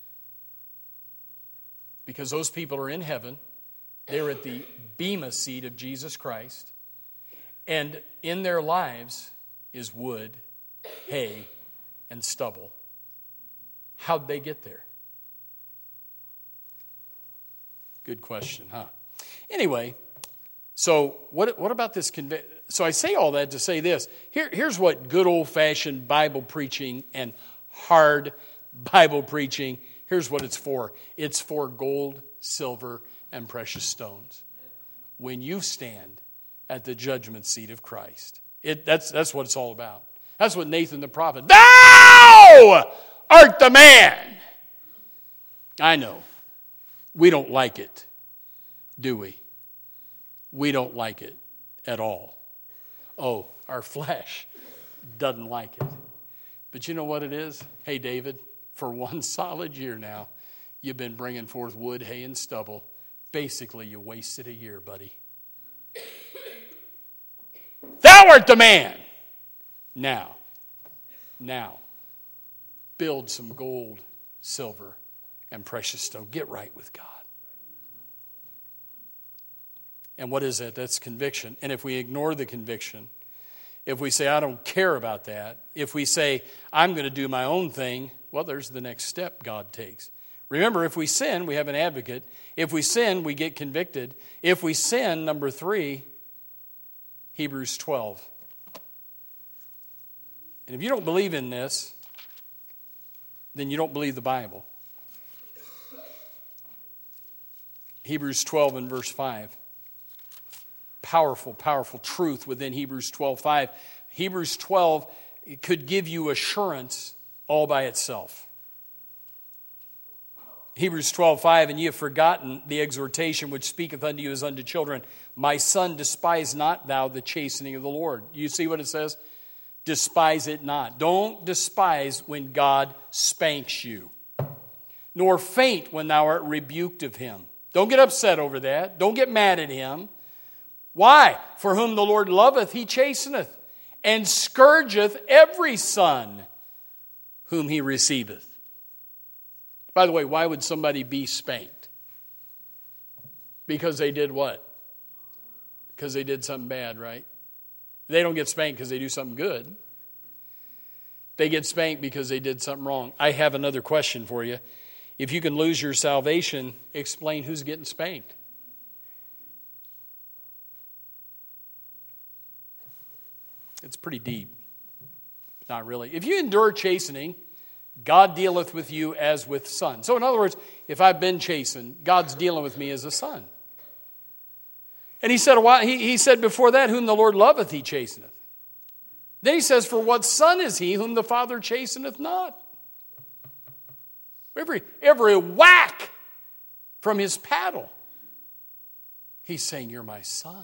Because those people are in heaven. They're at the bema seat of Jesus Christ. And in their lives is wood, hay, and stubble. How'd they get there? Good question, huh? Anyway, so what about this conviction? So I say all that to say this. Here's what good old-fashioned Bible preaching and hard Bible preaching, here's what it's for. It's for gold, silver, and precious stones. When you stand at the judgment seat of Christ. That's what it's all about. That's what Nathan the prophet, thou art the man. I know. We don't like it, do we? We don't like it at all. Oh, our flesh doesn't like it. But you know what it is? Hey, David, for one solid year now, you've been bringing forth wood, hay, and stubble. Basically, you wasted a year, buddy. Thou art the man. Now, build some gold, silver, and precious stone. Get right with God. And what is that? That's conviction. And if we ignore the conviction, if we say, I don't care about that, if we say, I'm going to do my own thing, well, there's the next step God takes. Remember, if we sin, we have an advocate. If we sin, we get convicted. If we sin, number 3, Hebrews 12. And if you don't believe in this, then you don't believe the Bible. Hebrews 12 and verse 5. Powerful, powerful truth within Hebrews 12:5. Hebrews 12 could give you assurance all by itself. Hebrews 12:5, and ye have forgotten the exhortation which speaketh unto you as unto children. My son, despise not thou the chastening of the Lord. You see what it says? Despise it not. Don't despise when God spanks you, nor faint when thou art rebuked of him. Don't get upset over that. Don't get mad at him. Why? For whom the Lord loveth, he chasteneth, and scourgeth every son whom he receiveth. By the way, why would somebody be spanked? Because they did what? Because they did something bad, right? They don't get spanked because they do something good. They get spanked because they did something wrong. I have another question for you. If you can lose your salvation, explain who's getting spanked. It's pretty deep. Not really. If you endure chastening, God dealeth with you as with son. So in other words, if I've been chastened, God's dealing with me as a son. And he said before that, whom the Lord loveth, he chasteneth. Then he says, for what son is he whom the Father chasteneth not? Every whack from his paddle, he's saying, you're my son.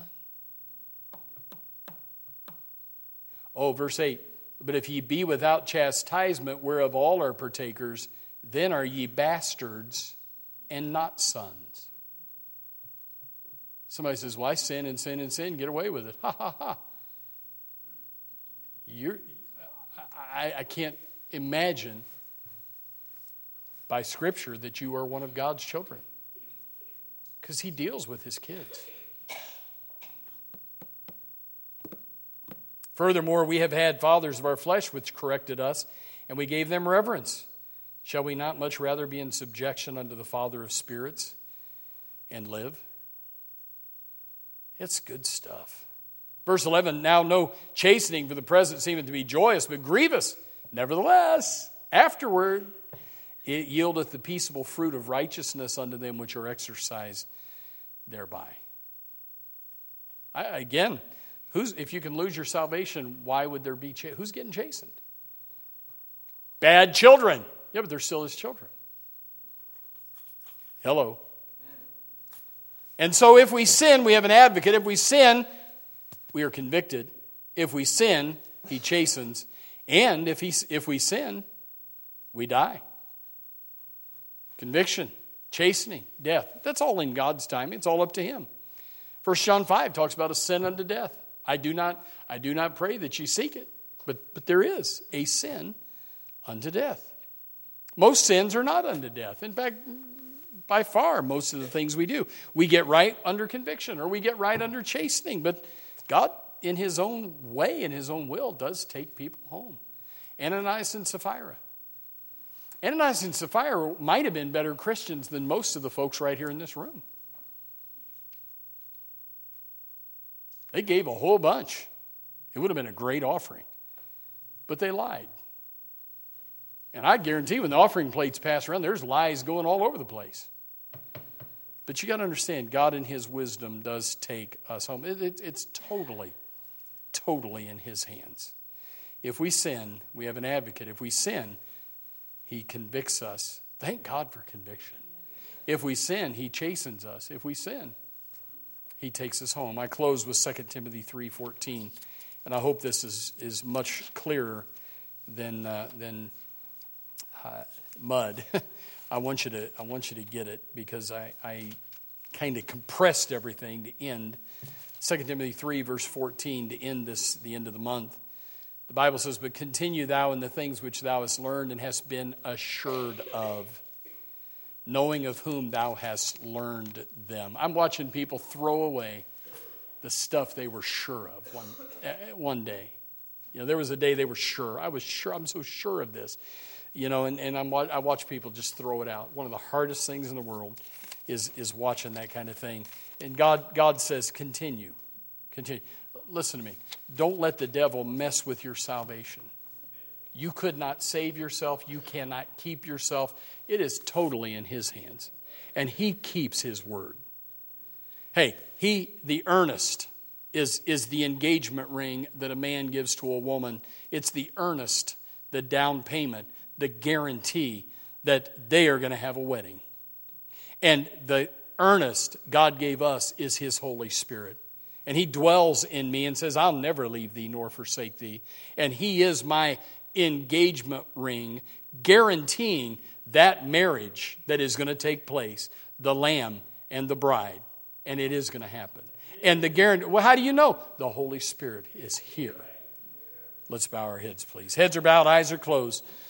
Oh, verse 8, but if ye be without chastisement, whereof all are partakers, then are ye bastards and not sons. Somebody says, well, I sin and sin and sin, get away with it. Ha, ha, ha. I can't imagine by Scripture that you are one of God's children, because he deals with his kids. Furthermore, we have had fathers of our flesh which corrected us, and we gave them reverence. Shall we not much rather be in subjection unto the Father of spirits and live? It's good stuff. Verse 11, now no chastening for the present seemeth to be joyous, but grievous. Nevertheless, afterward it yieldeth the peaceable fruit of righteousness unto them which are exercised thereby. Again, if you can lose your salvation, why would there be who's getting chastened? Bad children. Yeah, but they're still his children. Hello. And so if we sin, we have an advocate. If we sin, we are convicted. If we sin, he chastens. And if we sin, we die. Conviction, chastening, death. That's all in God's time. It's all up to him. 1 John 5 talks about a sin unto death. I do not pray that you seek it, but there is a sin unto death. Most sins are not unto death. In fact, by far, most of the things we do, we get right under conviction or we get right under chastening. But God, in his own way, in his own will, does take people home. Ananias and Sapphira. Ananias and Sapphira might have been better Christians than most of the folks right here in this room. They gave a whole bunch. It would have been a great offering. But they lied. And I guarantee when the offering plates pass around, there's lies going all over the place. But you got to understand, God in his wisdom does take us home. It's totally in his hands. If we sin, we have an advocate. If we sin, he convicts us. Thank God for conviction. If we sin, he chastens us. If we sin, he takes us home. I close with 2 Timothy 3:14, and I hope this is much clearer than mud. I want you to get it because I kind of compressed everything to end 2 Timothy 3 verse 14 to end the end of the month. The Bible says, "But continue thou in the things which thou hast learned and hast been assured of, knowing of whom thou hast learned them." I'm watching people throw away the stuff they were sure of one day. There was a day they were sure. I was sure. I'm so sure of this. And I watch people just throw it out. One of the hardest things in the world is watching that kind of thing. And God says, continue. Listen to me. Don't let the devil mess with your salvation. You could not save yourself. You cannot keep yourself. It is totally in his hands. And he keeps his word. Hey, the earnest is the engagement ring that a man gives to a woman. It's the earnest, the down payment, the guarantee that they are going to have a wedding. And the earnest God gave us is his Holy Spirit. And he dwells in me and says, I'll never leave thee nor forsake thee. And he is my engagement ring, guaranteeing that marriage that is going to take place, the Lamb and the bride. And it is going to happen. And the guarantee, well, how do you know? The Holy Spirit is here. Let's bow our heads, please. Heads are bowed, eyes are closed.